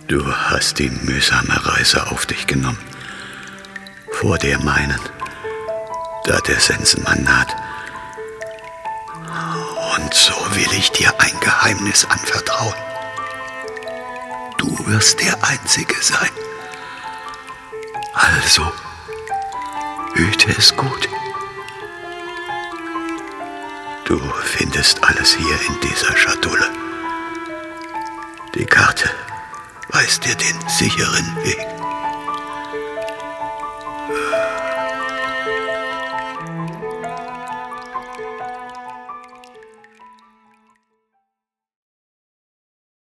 Du hast die mühsame Reise auf dich genommen, vor der meinen, da der Sensenmann naht. Und so will ich dir ein Geheimnis anvertrauen. Du wirst der Einzige sein. Also, hüte es gut. Du findest alles hier in dieser Schatulle. Die Karte weist dir den sicheren Weg.